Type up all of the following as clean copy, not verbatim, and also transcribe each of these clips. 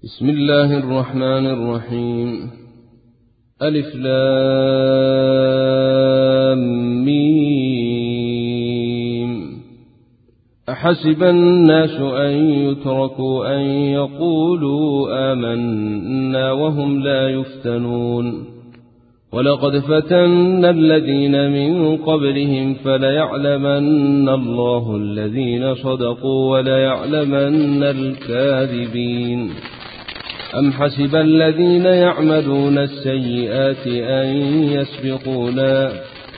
بسم الله الرحمن الرحيم. ألف لام ميم. أحسب الناس أن يتركوا أن يقولوا آمنا وهم لا يفتنون ولقد فتنا الذين من قبلهم فليعلمن الله الذين صدقوا وليعلمن الكاذبين. أم حسب الذين يعملون السيئات أن يسبقونا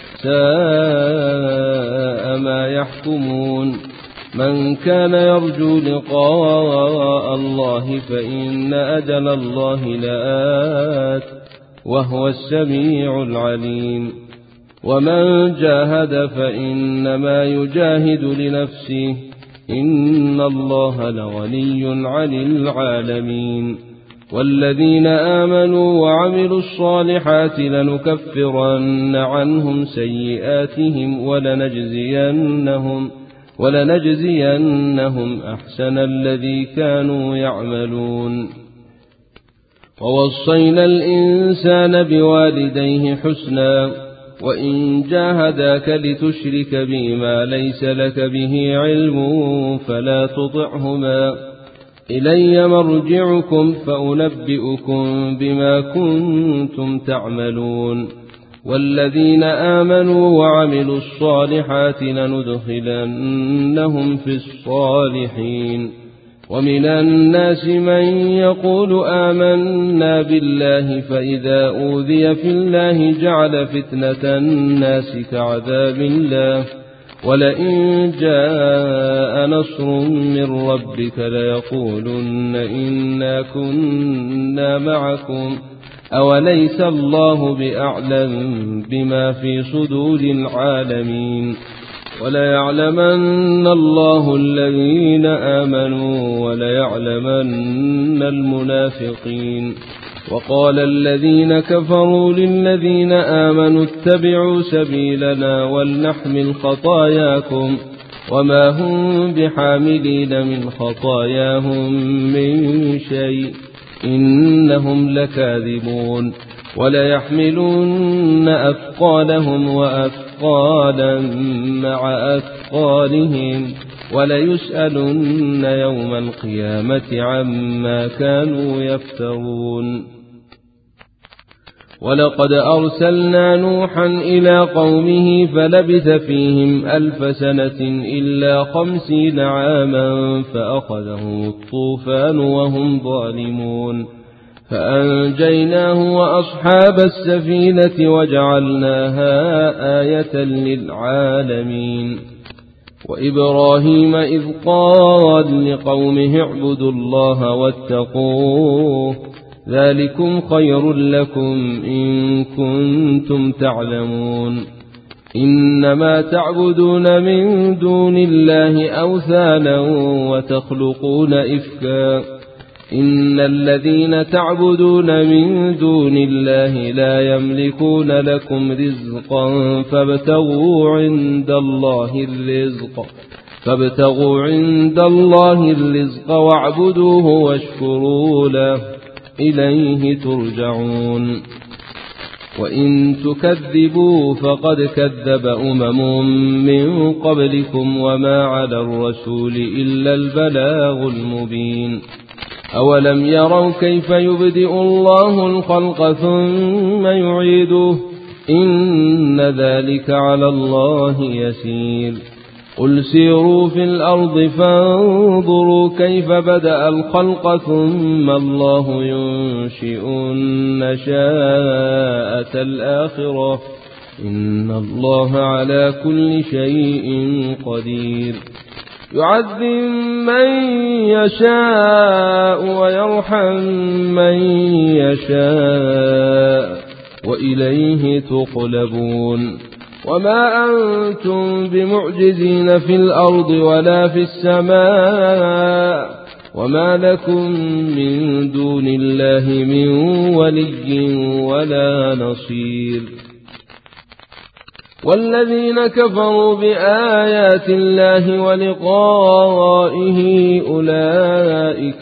ساء ما يحكمون. من كان يرجو لقاء الله فإن أجل الله لآت وهو السميع العليم. ومن جاهد فإنما يجاهد لنفسه إن الله لغني عن العالمين. والذين آمنوا وعملوا الصالحات لنكفرن عنهم سيئاتهم ولنجزينهم أحسن الذي كانوا يعملون. ووصينا الإنسان بوالديه حسنا وإن جاهداك لتشرك بما ليس لك به علم فلا تطعهما إلي مرجعكم فأنبئكم بما كنتم تعملون. والذين آمنوا وعملوا الصالحات لندخلنهم في الصالحين. ومن الناس من يقول آمنا بالله فإذا أوذي في الله جعل فتنة الناس كعذاب الله ولئن جاء نصر من ربك ليقولن إنا كنا معكم أوليس الله بأعلم بما في صدور العالمين. وليعلمن الله الذين آمنوا وليعلمن المنافقين. وقال الذين كفروا للذين آمنوا اتبعوا سبيلنا ولنحمل خطاياكم وما هم بحاملين من خطاياهم من شيء إنهم لكاذبون. وليحملن أثقالهم وأثقالا مع أثقالهم وليسألن يوم القيامة عما كانوا يفترون. ولقد أرسلنا نوحا إلى قومه فلبث فيهم 1000 سنة إلا 50 عاما فأخذهم الطوفان وهم ظالمون فأنجيناه وأصحاب السفينة وجعلناها آية للعالمين. وإبراهيم إذ قال لقومه اعبدوا الله واتقوه ذلكم خير لكم إن كنتم تعلمون. إنما تعبدون من دون الله أوثانا وتخلقون إفكا إن الذين تعبدون من دون الله لا يملكون لكم رزقا فابتغوا عند الله الرزق واعبدوه واشكروا له إليه ترجعون. وإن تكذبوا فقد كذب من قبلكم وما على الرسول إلا البلاغ المبين. أولم يروا كيف يبدئ الله الخلق ثم يعيده إن ذلك على الله يسير. قل سيروا في الأرض فانظروا كيف بدأ الخلق ثم الله ينشئ النشاءة الآخرة إن الله على كل شيء قدير. يعذب من يشاء ويرحم من يشاء وإليه تقلبون. وما أنتم بمعجزين في الأرض ولا في السماء وما لكم من دون الله من ولي ولا نصير. والذين كفروا بآيات الله ولقائه أولئك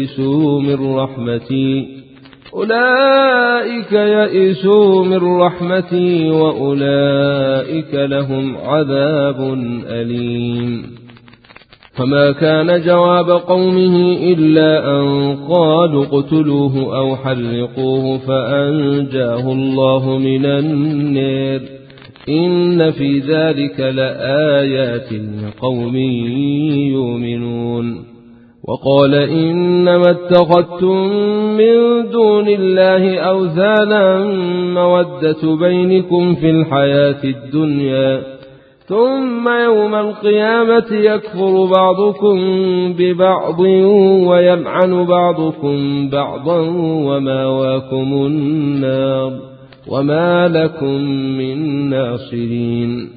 يئسوا من رحمتي وأولئك لهم عذاب أليم. فما كان جواب قومه إلا أن قالوا اقتلوه أو حرقوه فأنجاه الله من النار. إن في ذلك لآيات لقوم يؤمنون. وقال إنما اتخذتم من دون الله أوثانا مودة بينكم في الحياة الدنيا ثم يوم القيامة يكفر بعضكم ببعض ويلعن بعضكم بعضا وماواكم النار وما لكم من ناصرين.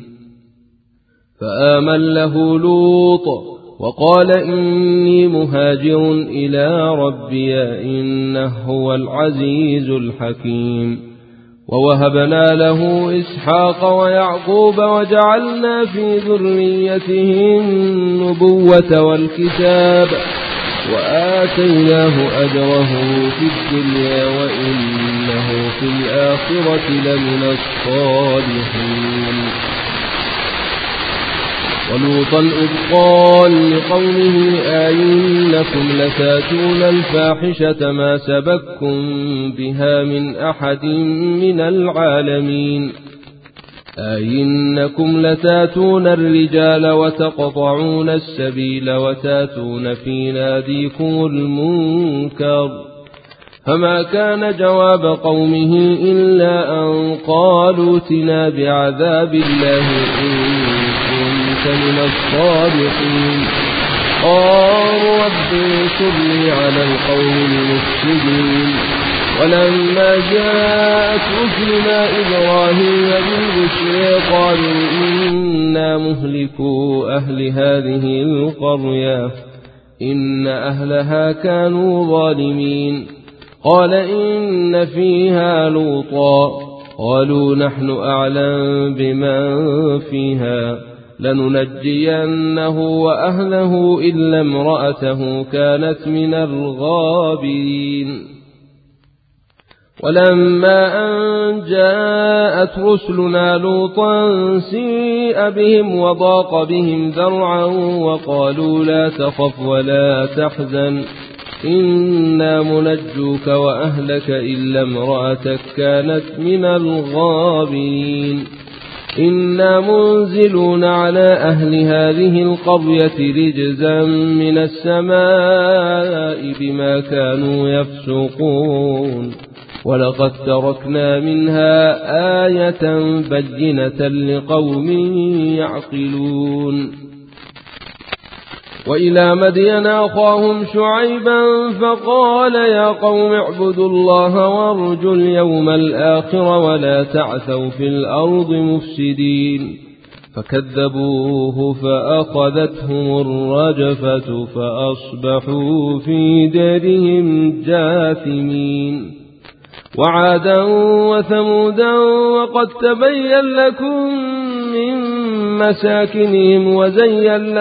فآمن له لوط وقال إني مهاجر إلى ربي إنه هو العزيز الحكيم. ووهبنا له إسحاق ويعقوب وجعلنا في ذريته النبوة والكتاب وآتيناه أجره في الدنيا وإنه في الآخرة لمن الصالحين. ولوطا إذ قال لقومه أئنكم لتاتون الفاحشة ما سبقكم بها من أحد من العالمين أئنكم لتاتون الرجال وتقطعون السبيل وتاتون في ناديكم المنكر. فما كان جواب قومه إلا أن قالوا ائتنا بعذاب الله إن كنت من الصادقين. قالوا رب انصرني على القوم المفسدين. ولما جاءت رسلنا إبراهيم بالبشرى قالوا إنا مهلكو أهل هذه القرية إن أهلها كانوا ظالمين. قال إن فيها لوطا قالوا نحن أعلم بمن فيها لننجينه وأهله إلا امرأته كانت من الغابرين. ولما أن جاءت رسلنا لوطا سيء بهم وضاق بهم ذرعا وقالوا لا تخف ولا تحزن إنا منجوك وأهلك إلا امرأتك كانت من الغابرين. إنا منزلون على أهل هذه القرية رجزا من السماء بما كانوا يفسقون. ولقد تركنا منها آية بينة لقوم يعقلون. وإلى مدين أخاهم شعيبا فقال يا قوم اعبدوا الله وارجوا اليوم الآخر ولا تعثوا في الأرض مفسدين. فكذبوه فأخذتهم الرجفة فأصبحوا في دارهم جاثمين. وعادا وثمودا وقد تبين لكم من مساكنهم وزين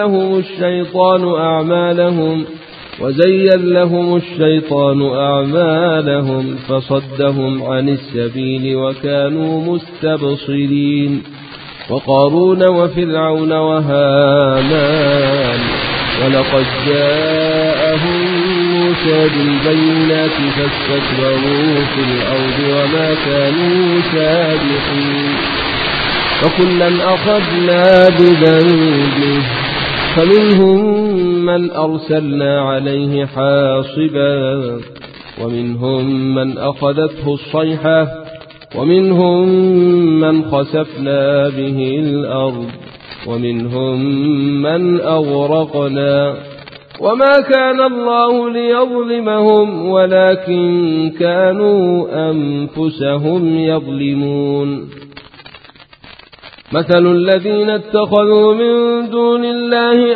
لهم الشيطان أعمالهم فصدهم عن السبيل وكانوا مستبصرين. وقارون وفرعون وهامان ولقد جاءهم موسى بالبينات فاستكبروا في الأرض وما كانوا سابقين. فكلا أخذنا بذنبه فمنهم من أرسلنا عليه حاصبا ومنهم من أخذته الصيحة ومنهم من خسفنا به الأرض ومنهم من أغرقنا. وما كان الله ليظلمهم ولكن كانوا أنفسهم يظلمون. مثل الذين اتخذوا من دون الله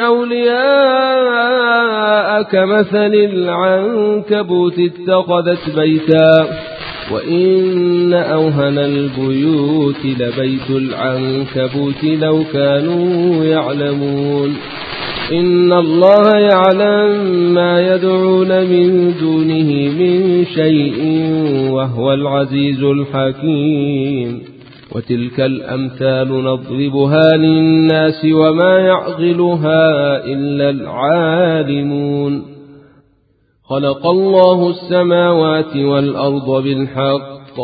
أولياء كمثل العنكبوت وإن أوهن البيوت لبيت العنكبوت لو كانوا يعلمون إن الله يعلم ما يدعون من دونه من شيء وهو العزيز الحكيم وتلك الأمثال نضربها للناس وما يعقلها إلا العالمون خلق الله السماوات والأرض بالحق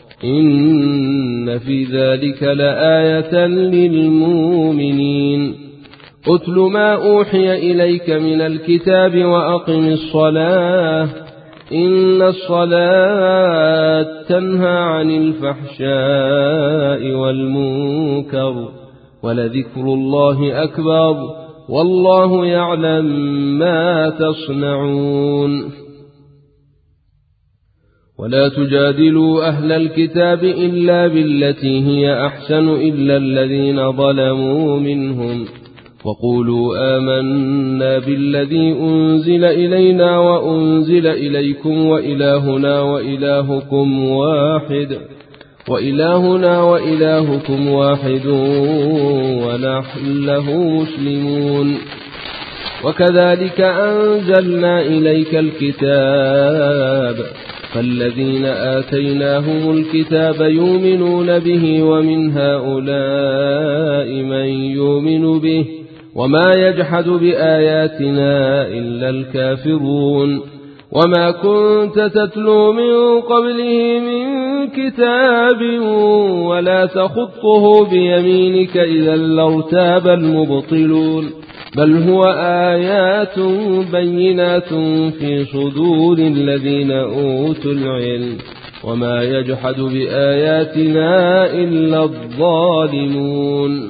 إن في ذلك لآية للمؤمنين أتل ما أوحي إليك من الكتاب وأقم الصلاة إن الصلاة تنهى عن الفحشاء والمنكر ولذكر الله أكبر والله يعلم ما تصنعون ولا تجادلوا أهل الكتاب إلا بالتي هي أحسن إلا الذين ظلموا منهم وقولوا آمنا بالذي أنزل إلينا وأنزل إليكم وإلهنا وإلهكم واحد ونحن له مسلمون وكذلك أنزلنا إليك الكتاب فالذين آتيناهم الكتاب يؤمنون به ومن هؤلاء من يؤمن به وما يجحد بآياتنا إلا الكافرون وما كنت تتلو من قبله من كتاب ولا تخطه بيمينك إذا لارتاب المبطلون بل هو آيات بينات في صدور الذين أوتوا العلم وما يجحد بآياتنا إلا الظالمون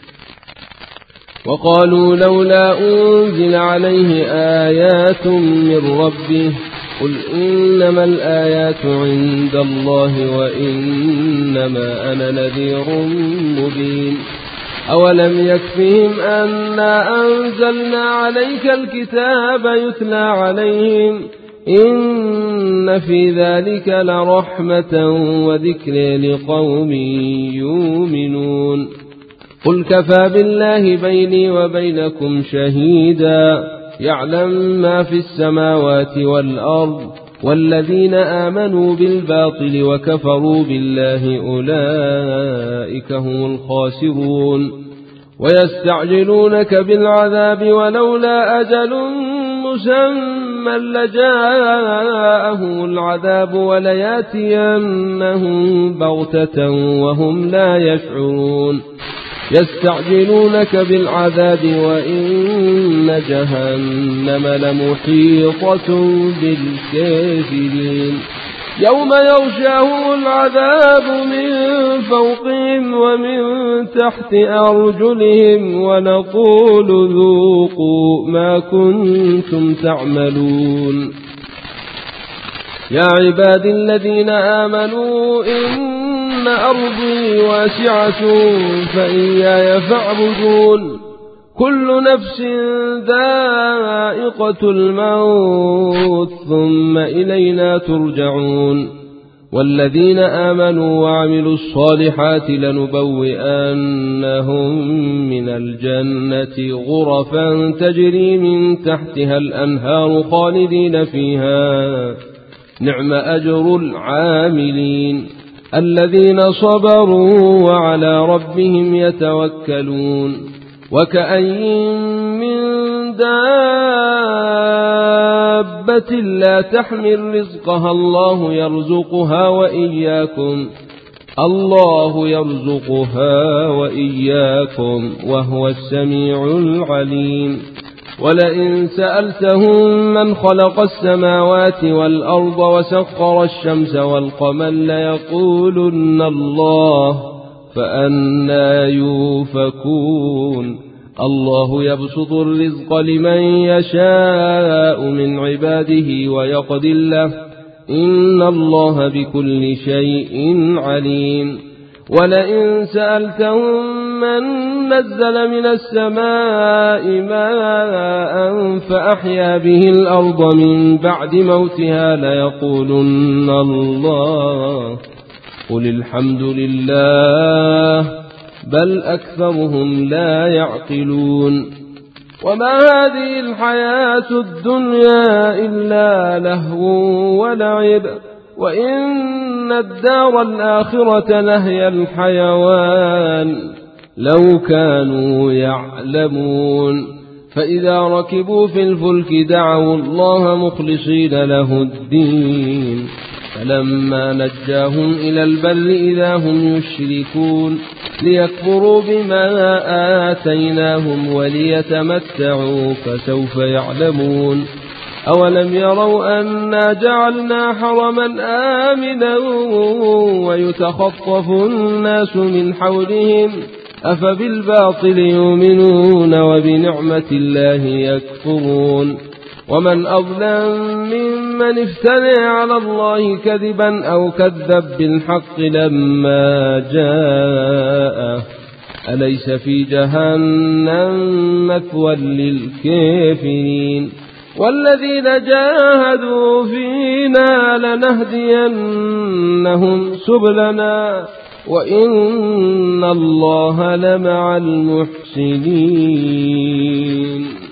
وقالوا لولا أنزل عليه آيات من ربه قل إنما الآيات عند الله وإنما أنا نذير مبين أولم يكفهم أنا أنزلنا عليك الكتاب يتلى عليهم إن في ذلك لرحمة وذكر لقوم يؤمنون قل كفى بالله بيني وبينكم شهيدا يعلم ما في السماوات والأرض والذين آمنوا بالباطل وكفروا بالله أولئك هم الخاسرون ويستعجلونك بالعذاب ولولا أجل مسمى لجاءهم العذاب ولياتينهم بغتة وهم لا يشعرون يستعجلونك بالعذاب وإن جهنم لمحيطة بالكافرين يوم يغشاهم العذاب من فوقهم ومن تحت أرجلهم ونقول ذوقوا ما كنتم تعملون يا عباد الذين آمنوا إن أرضي واسعة فإياي فاعبدون كل نفس ذائقة الموت ثم إلينا ترجعون والذين آمنوا وعملوا الصالحات لنبوئنهم من الجنة غرفا تجري من تحتها الأنهار خالدين فيها نعم أجر العاملين الذين صبروا وعلى ربهم يتوكلون وكأين من دابة لا تحمل رزقها الله يرزقها وإياكم وهو السميع العليم ولئن سألتهم من خلق السماوات والأرض وسخر الشمس والقمر ليقولن الله فأنى يوفكون الله يبسط الرزق لمن يشاء من عباده ويقدر له إن الله بكل شيء عليم ولئن سألتهم أمن نزل من السماء ماء فأحيا به الأرض من بعد موتها ليقولن الله قل الحمد لله بل أكثرهم لا يعقلون وما هذه الحياة الدنيا إلا لهو ولعب وإن الدار الآخرة لهي الحيوان لو كانوا يعلمون فإذا ركبوا في الفلك دعوا الله مخلصين له الدين فلما نجاهم إلى البر إذا هم يشركون ليكفروا بما آتيناهم وليتمتعوا فسوف يعلمون أولم يروا أنا جعلنا حرما آمنا ويتخطف الناس من حولهم أفبالباطل يؤمنون وبنعمة الله يكفرون ومن أظلم ممن افترى على الله كذبا أو كذب بالحق لما جاءه أليس في جهنم مثوى للكافرين والذين جاهدوا فينا لنهدينهم سبلنا وإن الله لمع المحسنين.